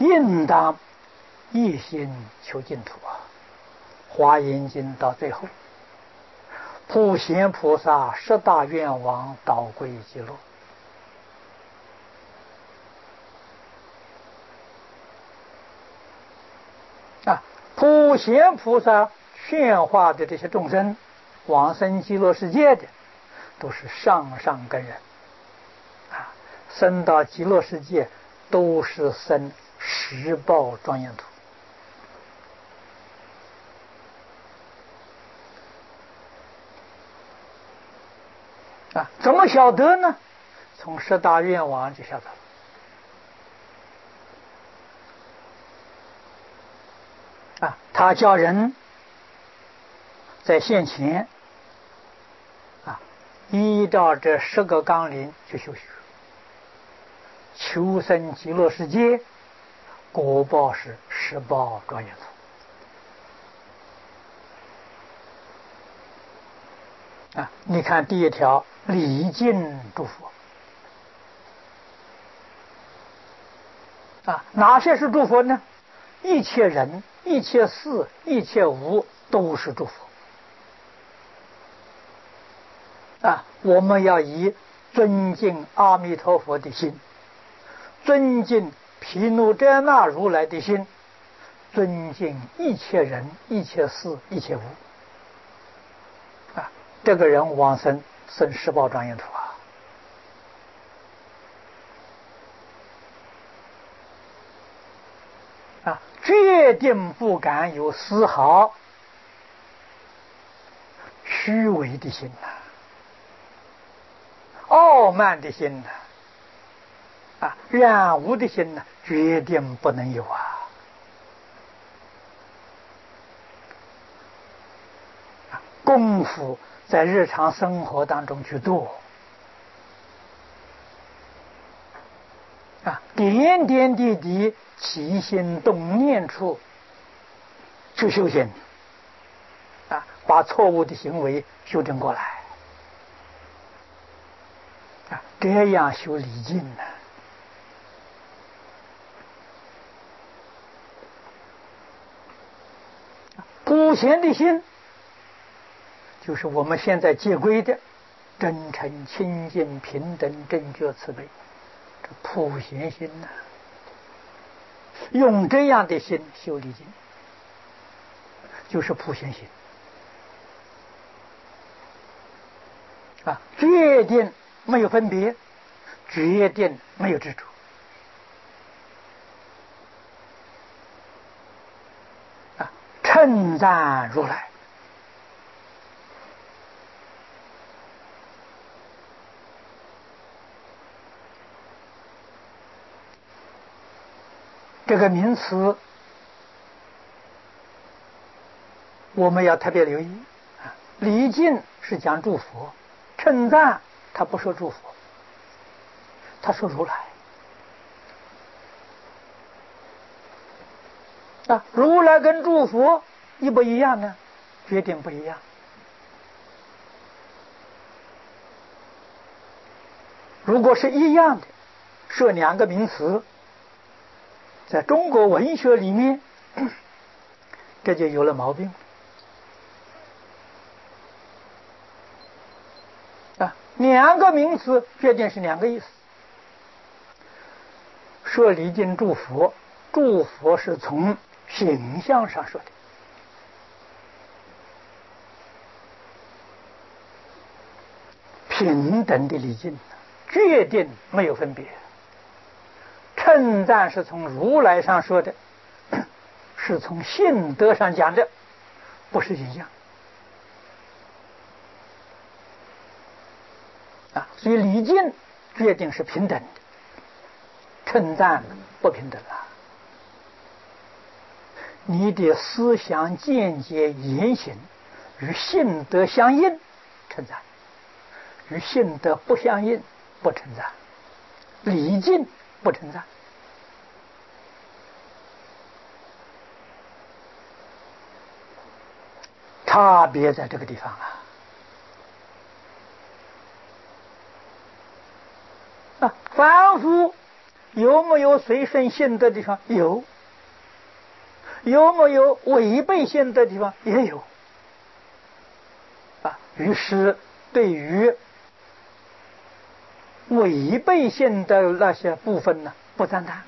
应当一心求净土啊！华严经到最后，普贤菩萨十大愿望导归极乐。普贤菩萨劝化的这些众生往生极乐世界的，都是上上根人生到极乐世界都是生十报庄严土。怎么晓得呢？从十大愿望就晓得了。他叫人在现前依照这10个纲领去修学，求生极乐世界，果报是十报庄严土。你看第一条，礼敬诸佛哪些是诸佛呢？一切人、一切事、一切物都是诸佛我们要以尊敬阿弥陀佛的心，尊敬毗卢遮那如来的心，尊敬一切人、一切事、一切物这个人往生生十报庄严土决定不敢有丝毫虚伪的心傲慢的心染污的心决定不能有功夫在日常生活当中去做点点滴滴起心动念处去修行把错误的行为修正过来这样修礼敬普贤的心就是我们现在戒规的真诚、清净、平等、正觉、慈悲，这普贤心用这样的心修礼敬，就是普贤心决定没有分别，决定没有执着称赞如来这个名词我们要特别留意礼敬是讲诸佛，称赞他不说诸佛，他说如来如来跟诸佛一不一样呢？决定不一样如果是一样的，设2个名词，在中国文学里面这就有了毛病2个名词决定是2个意思。说礼敬诸佛，诸佛是从形象上说的平等的礼敬，决定没有分别。称赞是从如来上说的，是从性德上讲的，不是形象所以礼敬决定是平等的，称赞不平等你的思想见解言行与性德相应，称赞；与性德不相应，不称赞。礼敬不称赞差别在这个地方凡夫有没有随顺性的地方？有。有没有违背性的地方？也有。于是对于违背性的那些部分呢，不赞叹；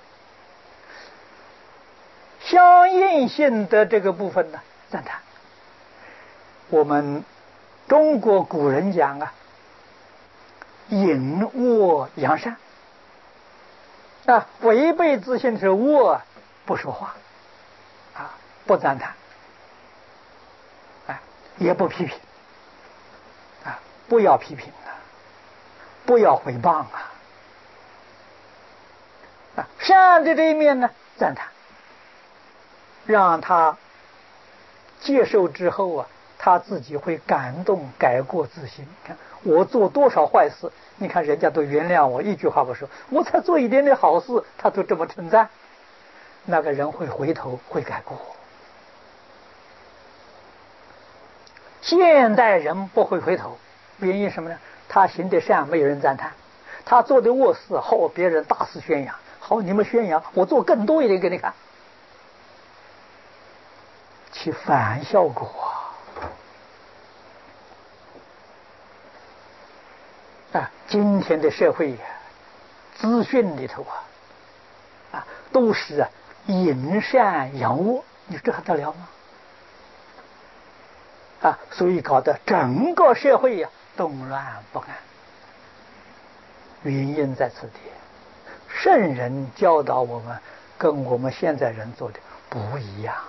相应性的这个部分呢，赞叹。我们中国古人讲啊，隐恶扬善违背自性是恶，不说话不赞叹也不批评不要批评不要诽谤善的这一面呢，赞叹，让他接受之后他自己会感动，改过自新。看我做多少坏事，你看人家都原谅我，一句话不说，我才做一点点好事，他都这么称赞，那个人会回头，会改过。现代人不会回头，原因什么呢？他行的善没有人赞叹，他做的恶事别人大肆宣扬，你们宣扬，我做更多一点给你看，起反效果今天的社会资讯里头都是引善扬恶，你这还得了吗？所以搞得整个社会动乱不安。原因在此地，圣人教导我们，跟我们现在人做的不一样。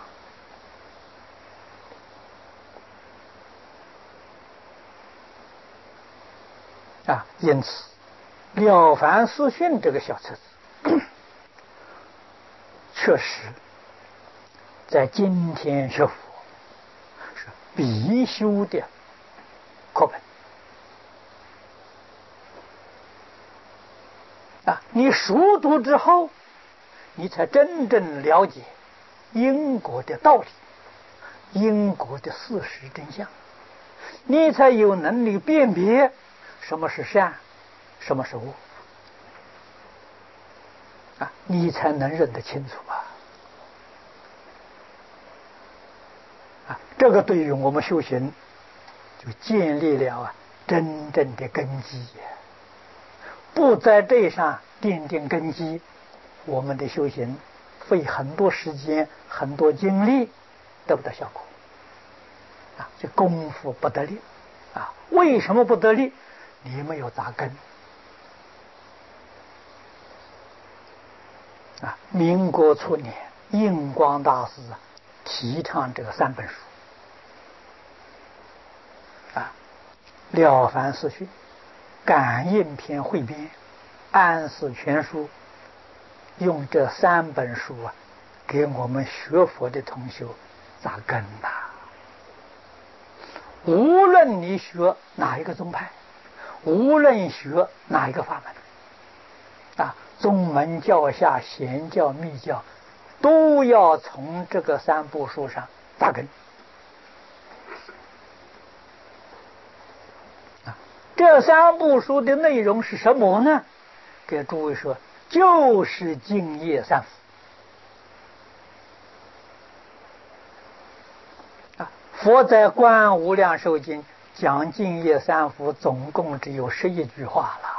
因此《了凡四训》这个小册子确实在今天学佛是必修的课本你熟读之后，你才真正了解因果的道理，因果的事实真相，你才有能力辨别什么是善，什么是恶你才能认得清楚这个对于我们修行就建立了真正的根基。不在这上奠定根基，我们的修行费很多时间，很多精力，得不到效果这功夫不得力为什么不得力？你没有扎根民国初年，印光大师提倡这个3本书了凡四训、感应篇汇编、安世全书，用这3本书给我们学佛的同学扎根无论你学哪一个宗派，无论学哪一个法门宗门教下、显教、密教，都要从这个3部书上扎根这3部书的内容是什么呢？给诸位说，就是净业三福佛在观无量寿经讲净业三福，总共只有11句话了。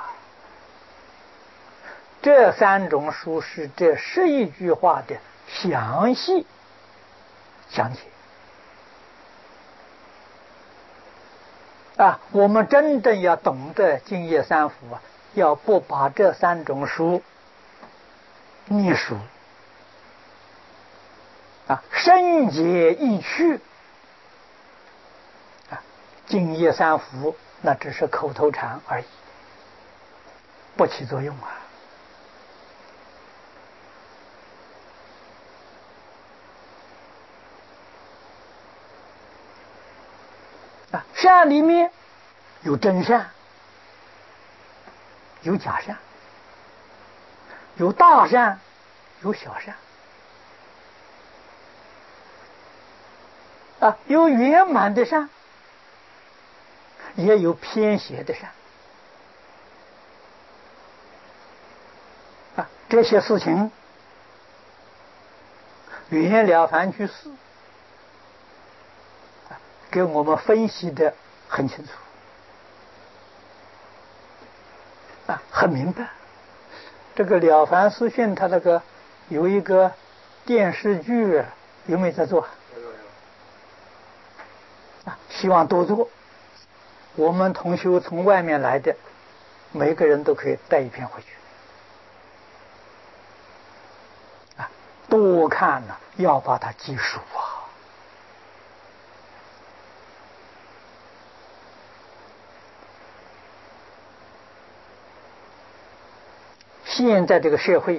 这3种书是这11句话的详细讲解我们真正要懂得净业三福要不把这3种书念熟深解意趣净业三福那只是口头禅而已，不起作用善里面有真善，有假善，有大善，有小善有圆满的善，也有偏邪的善这些事情，袁了凡居士给我们分析的很清楚很明白。这个了凡四训，他那个有一个电视剧，有没有在做？希望多做。我们同修从外面来的，每个人都可以带一篇回去多看呢，要把它记熟现在这个社会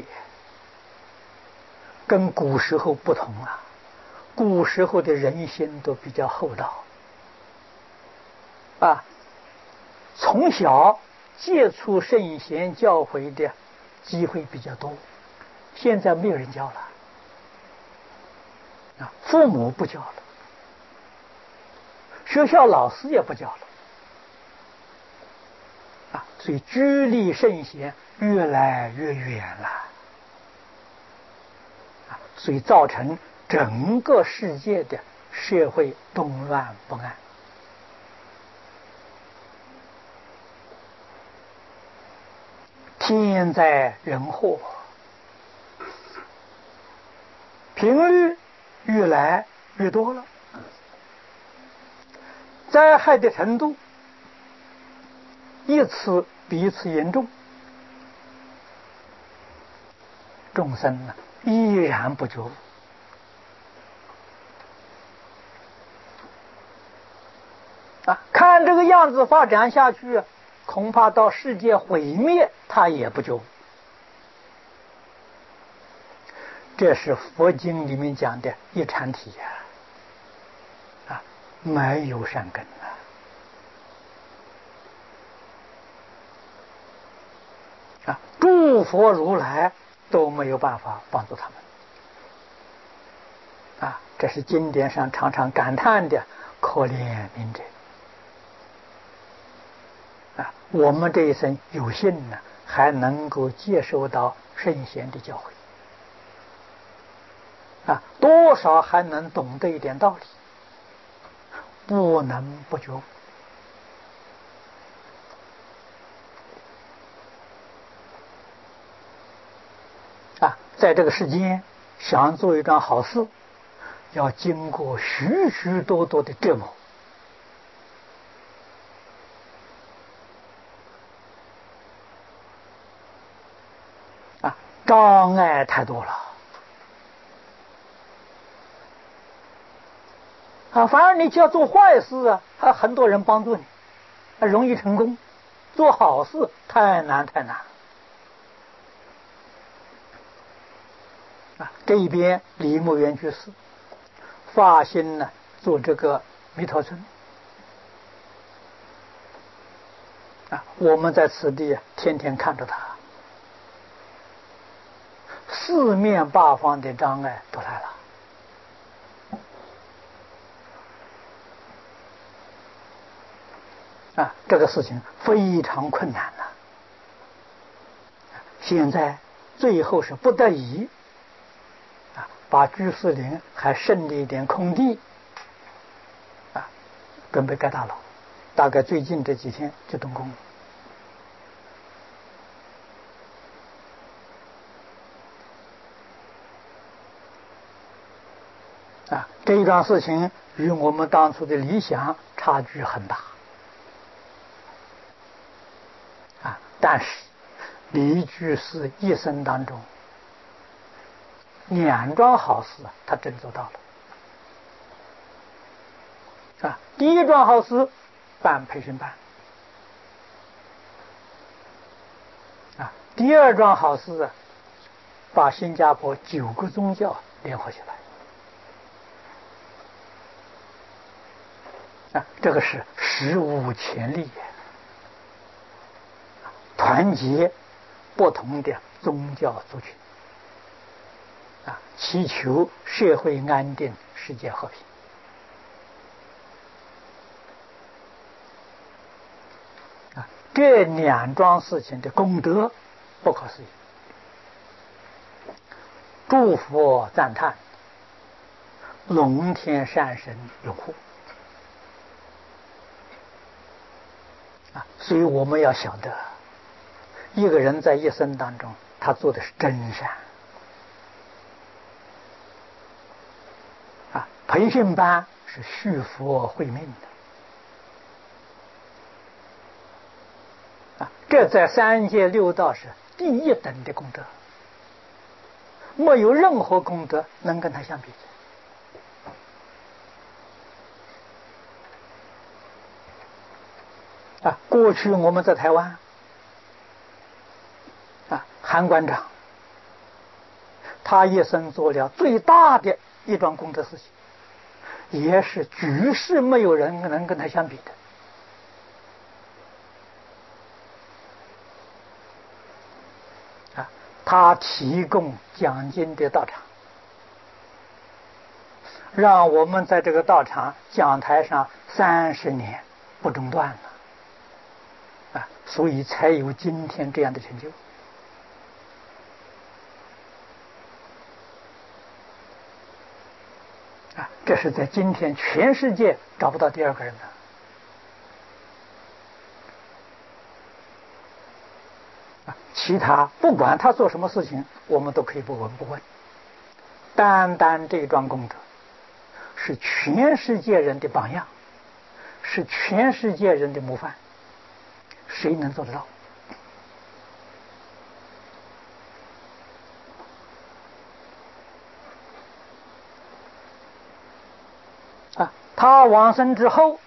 跟古时候不同古时候的人心都比较厚道从小接触圣贤教诲的机会比较多，现在没有人教了父母不教了，学校老师也不教了所以距离圣贤越来越远了所以造成整个世界的社会动乱不安。天灾人祸频率越来越多了，灾害的程度一次比一次严重，众生依然不觉悟看这个样子发展下去，恐怕到世界毁灭他也不觉悟。这是佛经里面讲的一禅体没有善根诸佛如来都没有办法帮助他们这是经典上常常感叹的可怜悯者我们这一生有幸还能够接受到圣贤的教诲多少还能懂得一点道理，不能不觉悟在这个世间想做一桩好事，要经过许许多多的折磨障碍太多了反而你只要做坏事很多人帮助你容易成功，做好事太难太难这一边李牧原居士发心做这个弥陀村我们在此地天天看着他，四面八方的障碍都来了这个事情非常困难现在最后是不得已把居士林还剩了一点空地准备盖大楼，大概最近这几天就动工这一桩事情与我们当初的理想差距很大但是李居士一生当中两桩好事他真做到了第一桩好事办培训班第二桩好事把新加坡9个宗教联合起来这个是史无前例团结不同的宗教族群祈求社会安定，世界和平这两桩事情的功德不可思议诸佛赞叹，龙天善神拥护所以我们要晓得，一个人在一生当中，他做的是真善培训班是续佛慧命的这在三界六道是第一等的功德，没有任何功德能跟他相比过去我们在台湾韩馆长，他一生做了最大的一桩功德事情，也是举世没有人能跟他相比的他提供讲经的道场，让我们在这个道场讲台上30年不中断了所以才有今天这样的成就这是在今天全世界找不到第二个人的其他不管他做什么事情，我们都可以不闻不问，单单这桩功德是全世界人的榜样，是全世界人的模范，谁能做得到他往生之后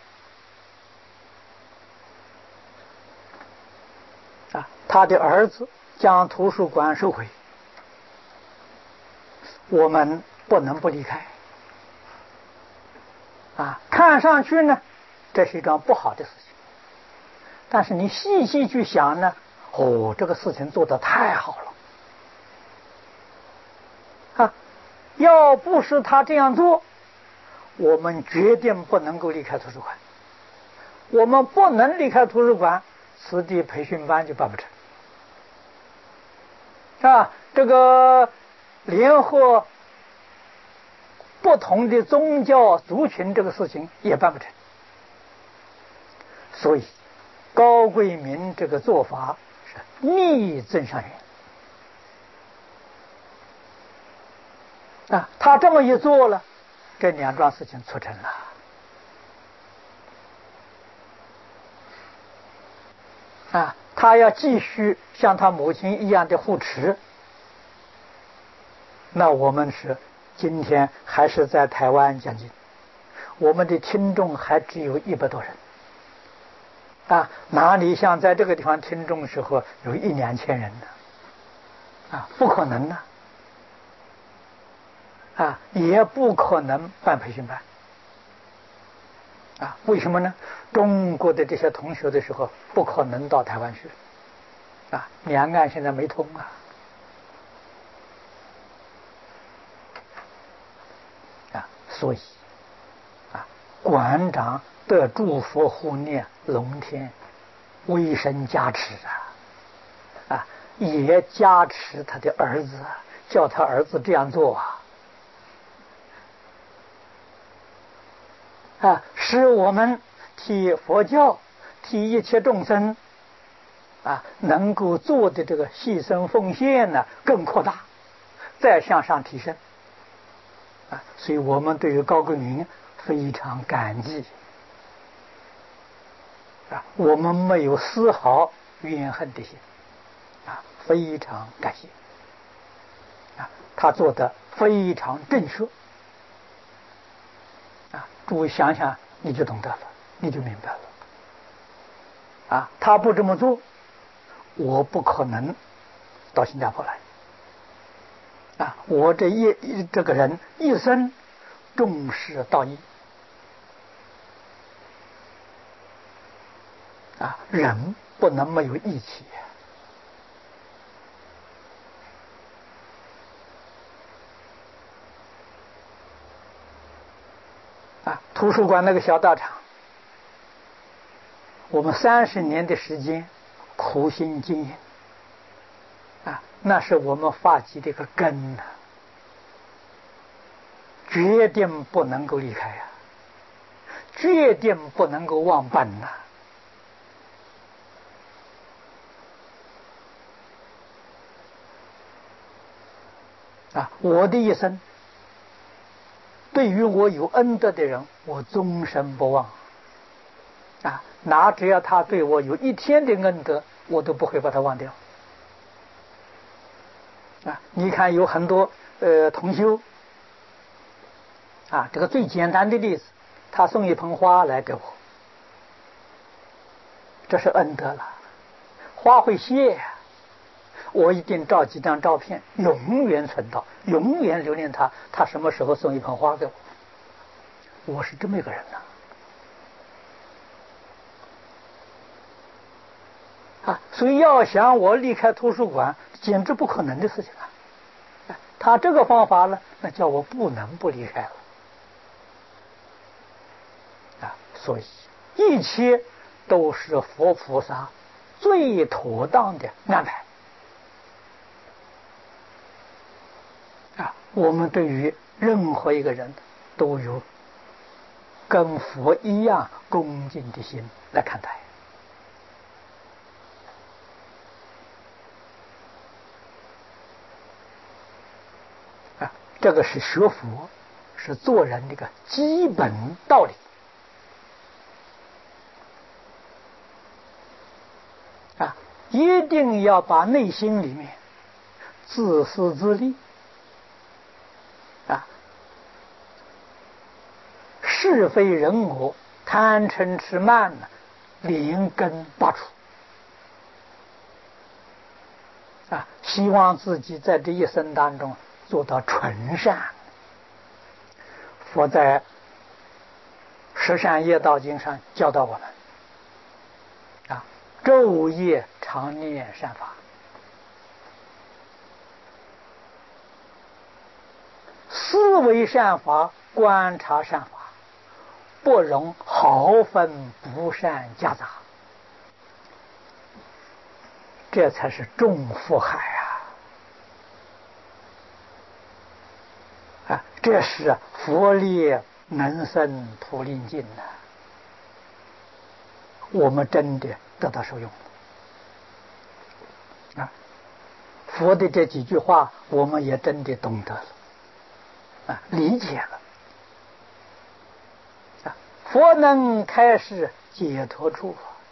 他的儿子将图书馆收回，我们不能不离开看上去呢这是一桩不好的事情，但是你细细去想呢这个事情做得太好了要不是他这样做，我们决定不能够离开图书馆，我们不能离开图书馆，此地培训班就办不成这个联合不同的宗教族群这个事情也办不成，所以高贵明这个做法是逆增上缘他这么一做了，这两桩事情促成了他要继续像他母亲一样的护持，那我们是今天还是在台湾讲经，我们的听众还只有100多人哪里像在这个地方听众的时候有1-2千人呢不可能也不可能办培训班为什么呢？中国的这些同学的时候不可能到台湾去两岸现在没通所以馆长的祝福护念龙天威神加持也加持他的儿子叫他儿子这样做使我们替佛教替一切众生能够做的这个牺牲奉献呢更扩大，再向上提升所以我们对于高贵明非常感激我们没有丝毫怨恨的心非常感谢他做得非常正确诸位想想你就懂得了，你就明白了他不这么做，我不可能到新加坡来我这个人一生重视道义人不能没有义气图书馆那个小道场，我们30年的时间苦心经营那是我们发起的一个根决定不能够离开呀，决定不能够忘本呐。我的一生，对于我有恩德的人，我终身不忘。只要他对我有一天的恩德，我都不会把他忘掉。你看有很多同修这个最简单的例子，他送一盆花来给我，这是恩德了。花会谢呀，我一定照几张照片，永远存到，永远留恋他。他什么时候送一盆花给我？我是这么一个人呐。所以要想我离开图书馆，简直不可能的事情啊！他这个方法呢，那叫我不能不离开了所以一切都是佛菩萨最妥当的安排我们对于任何一个人都有跟佛一样恭敬的心来看待。这个是学佛，是做人的一个基本道理一定要把内心里面自私自利是非人我、贪嗔痴慢连根拔除希望自己在这一生当中做到纯善。佛在《十善业道经》上教导我们昼夜常念善法，思维善法，观察善法，不容毫分不善夹杂，这才是众福海这是佛力能生普令尽我们真的得到受用佛的这几句话我们也真的懂得了理解了佛能开示解脱处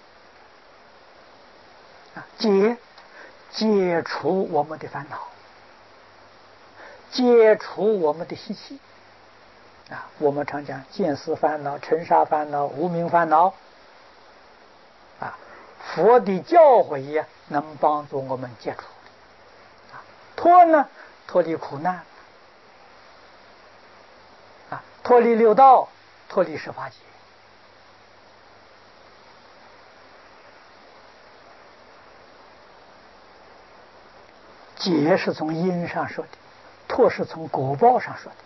解除我们的烦恼，解除我们的习气我们常讲见思烦恼、尘沙烦恼、无明烦恼佛的教诲能帮助我们解除脱离苦难脱离六道，脱离十法界解是从因上说的，脱是从果报上说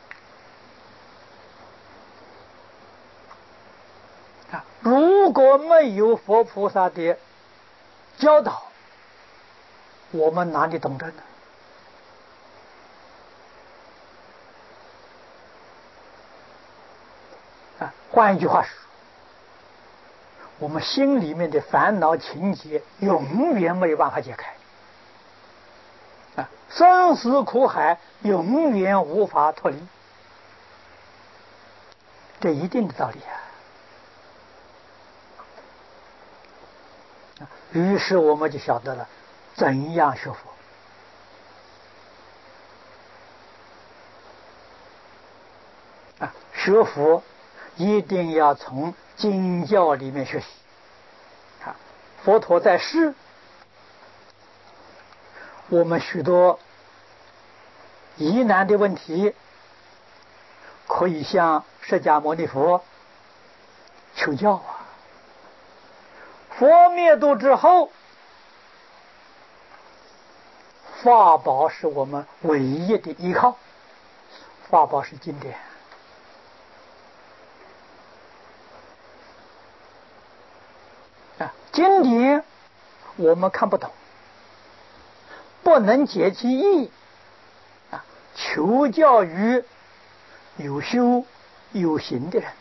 的如果没有佛菩萨的教导，我们哪里懂得呢？换一句话说，我们心里面的烦恼情结永远没有办法解开生死苦海永远无法脱离，这一定的道理于是我们就晓得了怎样学佛学佛一定要从经教里面学习佛陀在世，我们许多疑难的问题可以向释迦牟尼佛求教佛灭度之后，法宝是我们唯一的依靠，法宝是经典经典我们看不懂，不能解其意求教于有修有行的人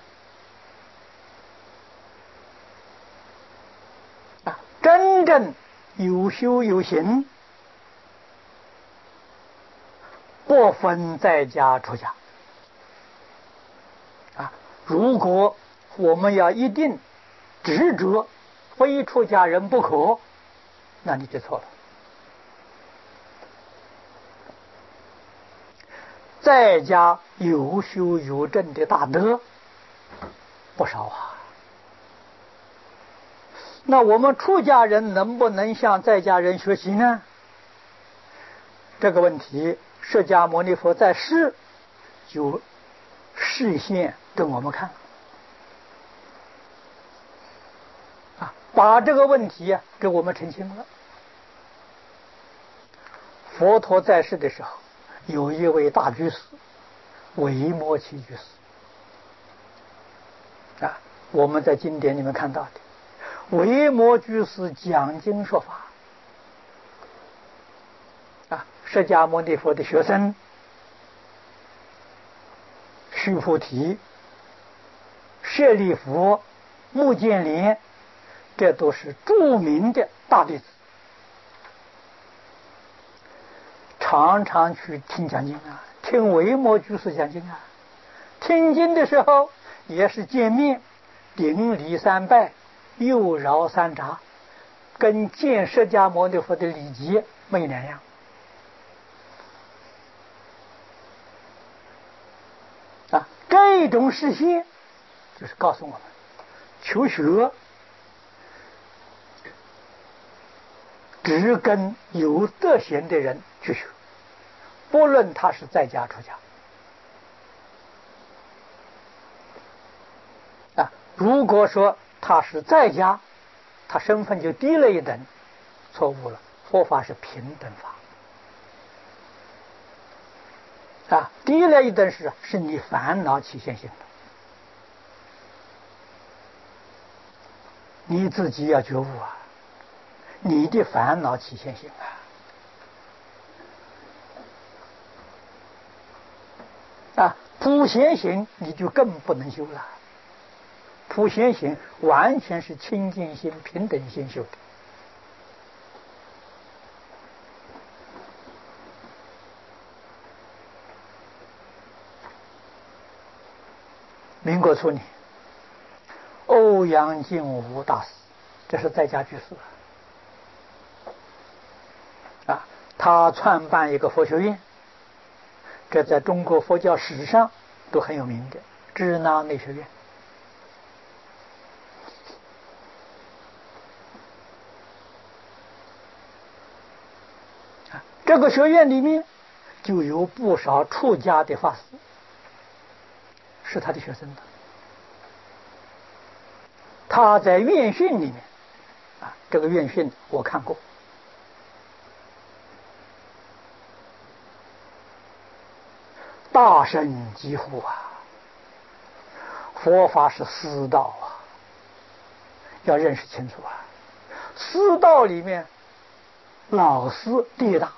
啊，真正有修有行，不分在家出家啊。如果我们要一定执着非出家人不可，那你就错了。在家有修有证的大德不少啊。那我们出家人能不能向在家人学习呢？这个问题，释迦牟尼佛在世就示现跟我们看啊，把这个问题给我们澄清了。佛陀在世的时候，有一位大居士，维摩耆居士啊，我们在经典里面看到的，维摩居士讲经说法啊，释迦牟尼佛的学生须菩提、舍利弗、目犍连，这都是著名的大弟子，常常去听讲经啊，听维摩居士讲经啊。听经的时候也是见面顶礼三拜，右绕三匝，跟见释迦牟尼佛的礼节没两样啊。这种示现就是告诉我们，求学只跟有德行的人去学，不论他是在家出家啊。如果说他是在家，他身份就低了一等，错误了。佛法是平等法啊，低了一等是你烦恼起现行的，你自己要觉悟啊，你的烦恼起现行啊，普贤行你就更不能修了。普贤行完全是清净心、平等心修的。民国初年，欧阳靖无大师，这是在家居士啊，他创办一个佛学院，这在中国佛教史上都很有名的支那内学院。这个学院里面就有不少出家的法师，是他的学生的。他在院训里面啊，这个院训我看过，大圣疾呼啊，佛法是私道啊，要认识清楚啊。私道里面老师第一大，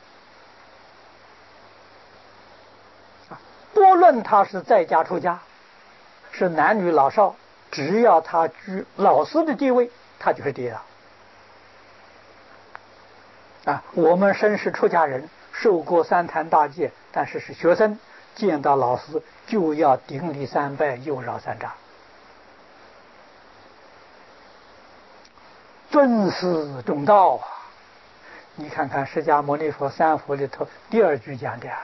不论他是在家出家，是男女老少，只要他居老师的地位，他就是第一大啊。我们身是出家人，受过三坛大戒，但是是学生，见到老师就要顶礼三拜，右绕三匝，尊师重道啊。你看看释迦牟尼佛三佛里头第二句讲的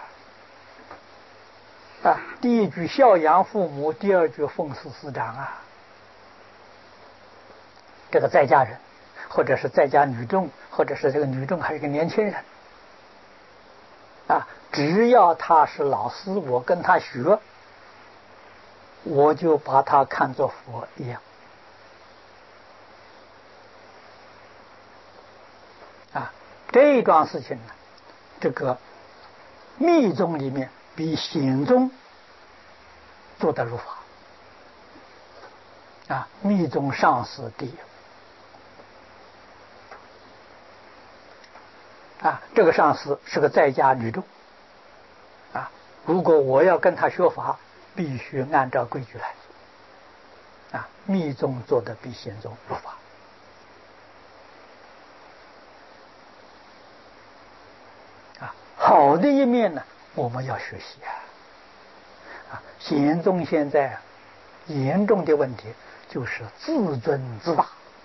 啊，第一句孝养父母，第二句奉事师长啊。这个在家人，或者是在家女众，或者是这个女众还是一个年轻人啊，只要他是老师，我跟他学，我就把他看作佛一样啊。这一桩事情呢，这个密宗里面比显宗做得如法啊，密宗上师第一啊，这个上师是个在家女众啊， 如果我要跟他学法，必须按照规矩来做。密宗做的比显宗如法。好的一面呢，我们要学习显宗现在严重的问题就是自尊自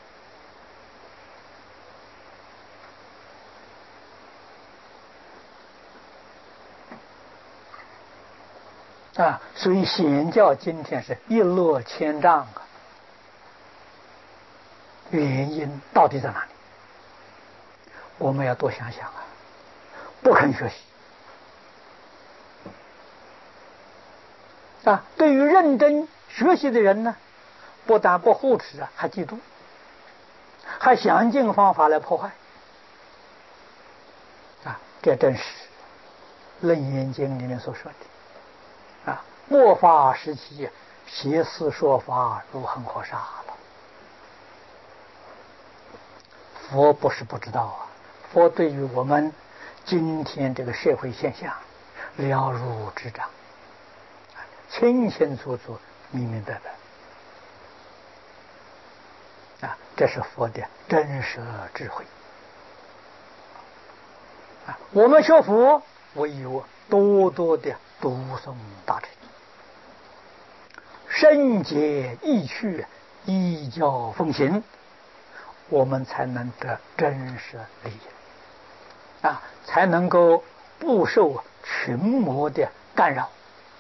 大所以显教今天是一落千丈原因到底在哪里？我们要多想想不肯学习对于认真学习的人呢，不但不护持还嫉妒，还想尽方法来破坏这正是《楞严经》里面所说的末法时期邪思说法如恒河沙了。佛不是不知道佛对于我们今天这个社会现象了如指掌，清清楚楚明明白白这是佛的真实智慧我们学佛唯有多多的读诵大乘，深解意趣，依教奉行，我们才能得真实利益才能够不受群魔的干扰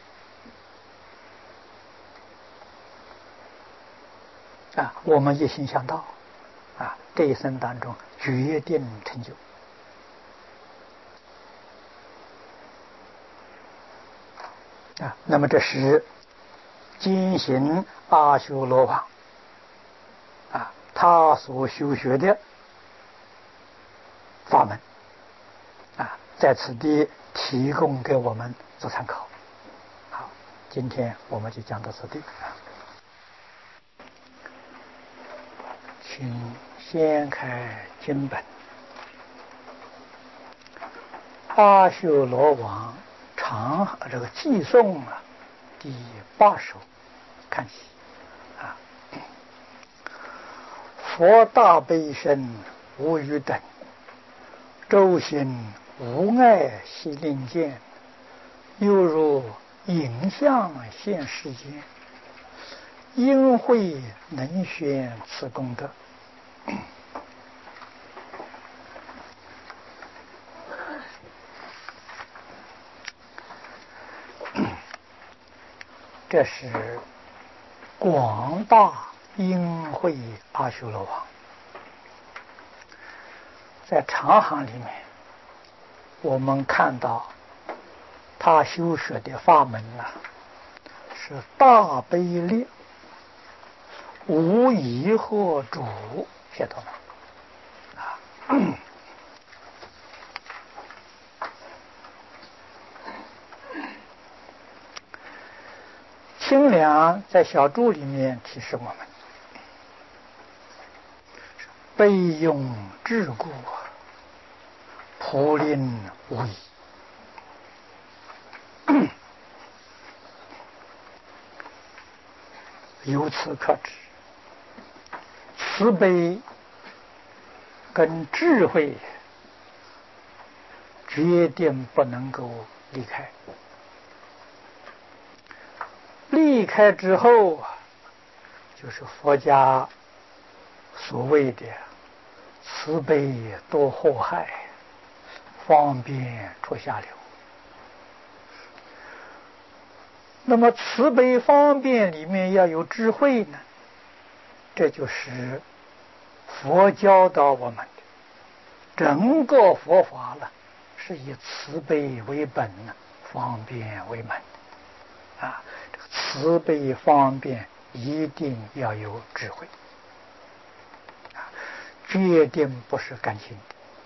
我们一心向道这一生当中决定成就那么这是坚行阿修罗王他所修学的法门在此地提供给我们做参考。好，今天我们就讲到此地请先开经本。阿修罗王这个偈颂第8首看起佛大悲身无与等，周行无碍悉令见，犹如影像现世间，因慧能宣此功德。这是广大因慧阿修罗王，在长行里面我们看到他修学的法门是大悲力，无疑惑主，写到了清凉在小注里面提示我们，悲用智故，普令无疑。由此可知，慈悲跟智慧决定不能够离开。离开之后就是佛家所谓的慈悲多祸害，方便出下流。那么慈悲方便里面要有智慧呢，这就是佛教导我们的整个佛法是以慈悲为本，方便为门这个慈悲方便一定要有智慧决定不是感情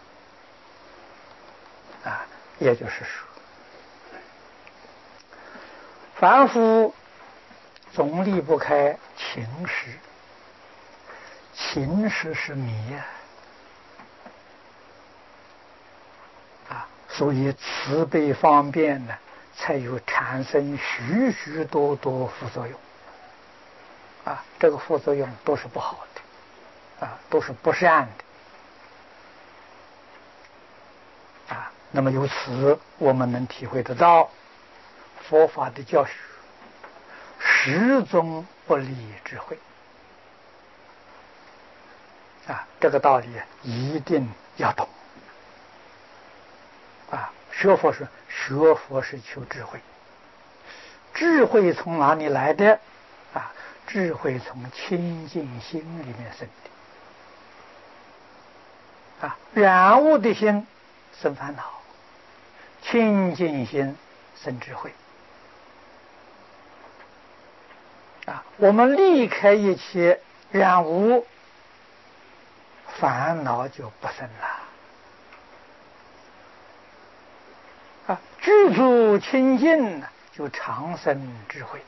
也就是说，凡夫总离不开情识，情识是迷所以慈悲方便呢， 才有产生许许多多副作用啊！这个副作用都是不好的啊，都是不善的啊。那么由此我们能体会得到佛法的教学始终不离智慧啊，这个道理一定要懂啊！学佛是求智慧，智慧从哪里来的啊？智慧从清净心里面生的啊！染污的心生烦恼，清净心生智慧啊！我们离开一切染污，烦恼就不生了啊！具足清净就常生智慧。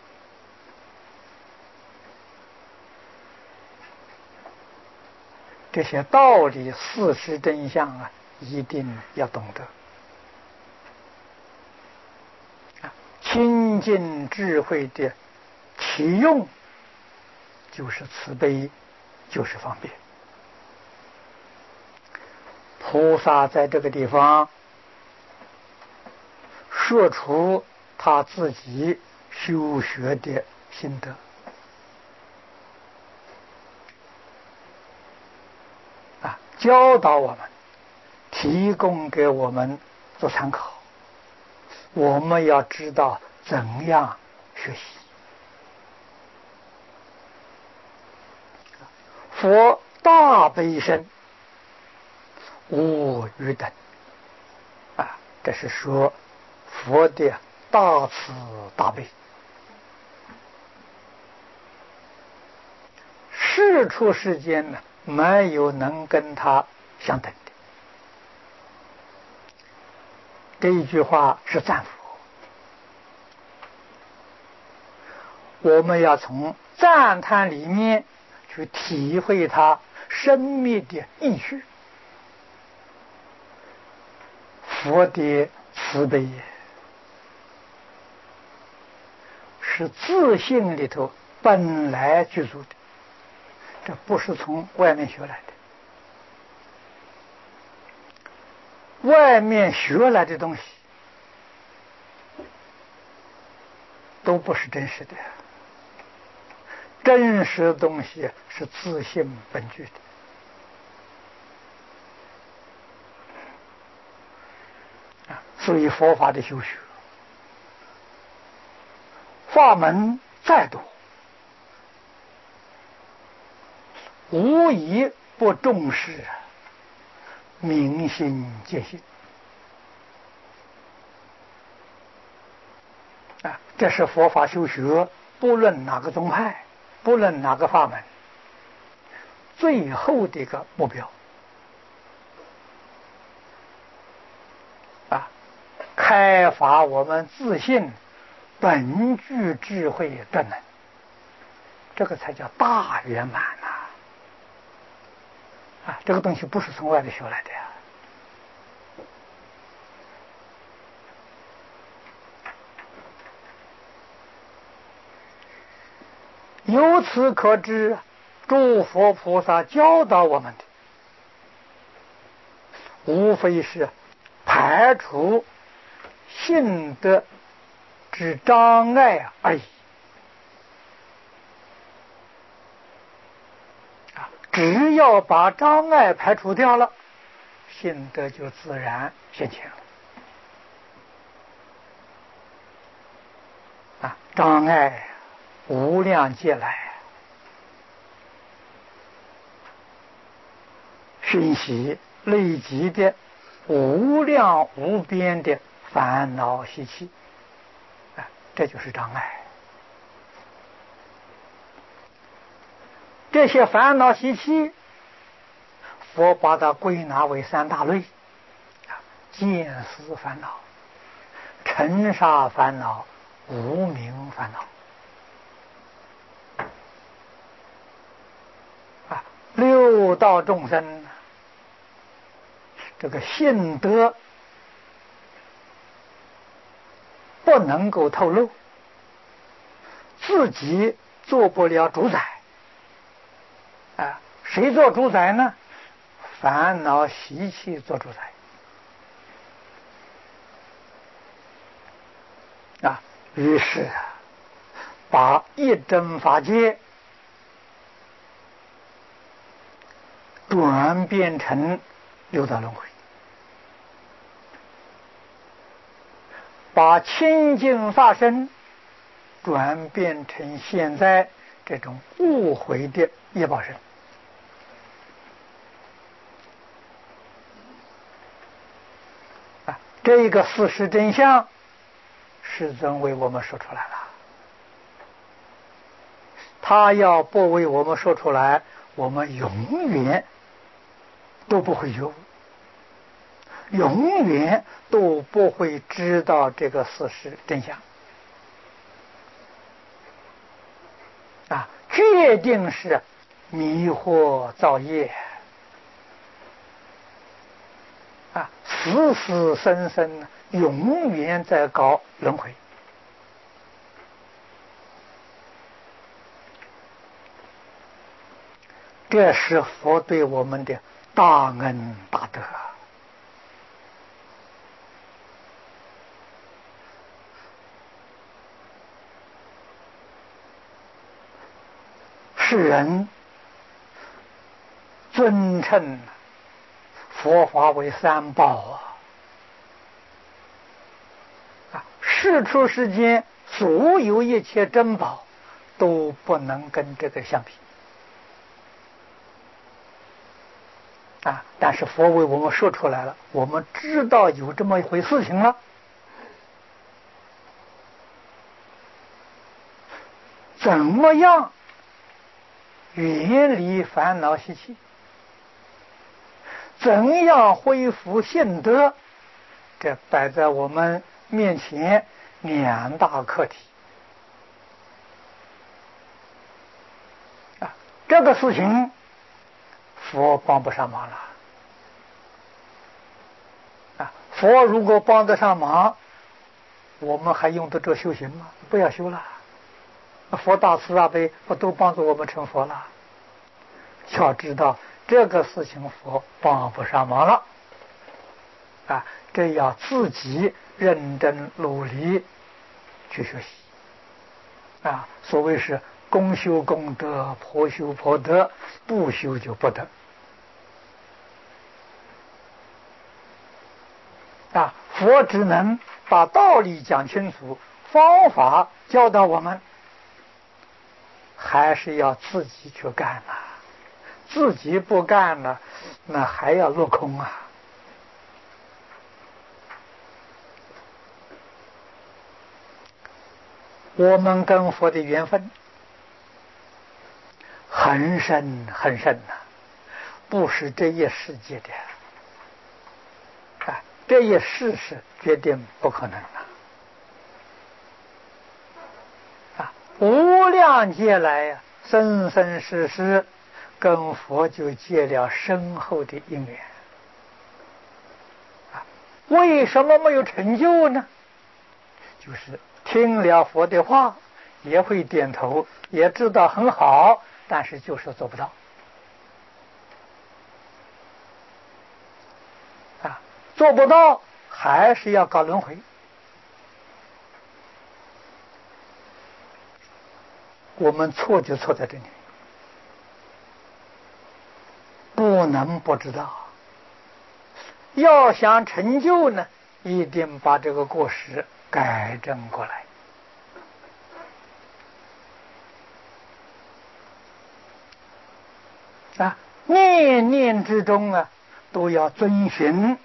这些道理、事实、真相啊，一定要懂得啊！清净智慧的启用，就是慈悲，就是方便。菩萨在这个地方说出他自己修学的心得啊，教导我们，提供给我们做参考。我们要知道怎样学习。佛大悲身，无余等啊，这是说佛的大慈大悲，世出世间呢，没有能跟他相等的。这一句话是赞佛，我们要从赞叹里面去体会他生命的意趣。佛的慈悲是自性里头本来具足的，这不是从外面学来的。外面学来的东西都不是真实的，真实的东西是自性本具的。所以佛法的修学，法门再多，无一不重视明心见性啊！这是佛法修学，不论哪个宗派，不论哪个法门，最后的一个目标啊！开发我们自信本具智慧专能，这个才叫大圆满呐！啊，这个东西不是从外头学来的呀。由此可知，诸佛菩萨教导我们的，无非是排除性德之障碍而已。只要把障碍排除掉了，性德就自然现前了。障碍无量劫来，熏习累积的无量无边的烦恼习气，这就是障碍。这些烦恼习气，佛把它归纳为三大类：见思烦恼、尘沙烦恼、无明烦恼。六道众生，这个性德不不能够透露，自己做不了主宰。谁做主宰呢？烦恼习气做主宰。于是把一真法界转变成六道轮回，把清净法身转变成现在这种误会的业报身。这个事实真相，世尊为我们说出来了。他要不为我们说出来，我们永远都不会觉悟，永远都不会知道这个事实真相。决定是迷惑造业，死死生生，永远在搞轮回。这是佛对我们的大恩大德。世人尊称佛法为三宝世出世间所有一切珍宝都不能跟这个相比但是佛为我们说出来了，我们知道有这么一回事情了。怎么样远离烦恼习气？怎样恢复性德？这摆在我们面前两大课题这个事情佛帮不上忙了佛如果帮得上忙，我们还用得着修行吗？不要修了。佛大慈大悲不都帮助我们成佛了？要知道这个事情佛帮不上忙了这要自己认真努力去学习所谓是公修功德，婆修婆德，不修就不得佛只能把道理讲清楚，方法教导我们，还是要自己去干自己不干了，那还要落空我们跟佛的缘分很深很深不是这一世界的这一世是决定不可能无量劫来生生世世跟佛就结了深厚的因缘为什么没有成就呢？就是听了佛的话，也会点头，也知道很好，但是就是做不到做不到还是要搞轮回。我们错就错在这里，不能不知道。要想成就呢，一定把这个过失改正过来念念之中都要遵循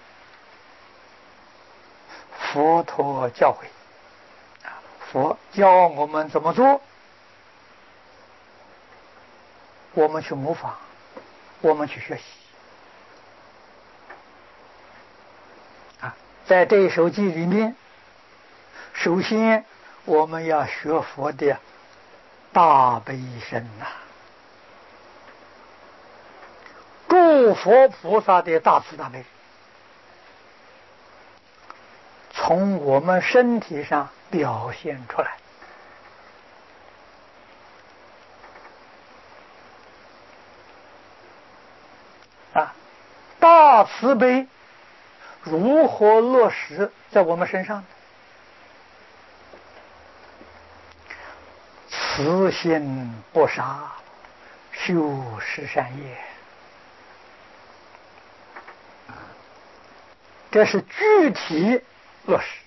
佛陀教诲佛教我们怎么做，我们去模仿，我们去学习在这一首偈里面，首先我们要学佛的大悲身诸佛菩萨的大慈大悲， 从我们身体上表现出来。大慈悲如何落实在我们身上？慈心不杀，修十善业，这是具体落实。